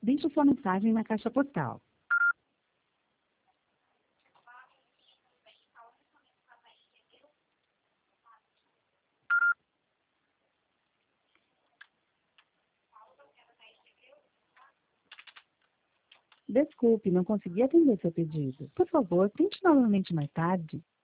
Deixe sua mensagem na caixa postal. Desculpe, não consegui atender seu pedido. Por favor, tente novamente mais tarde.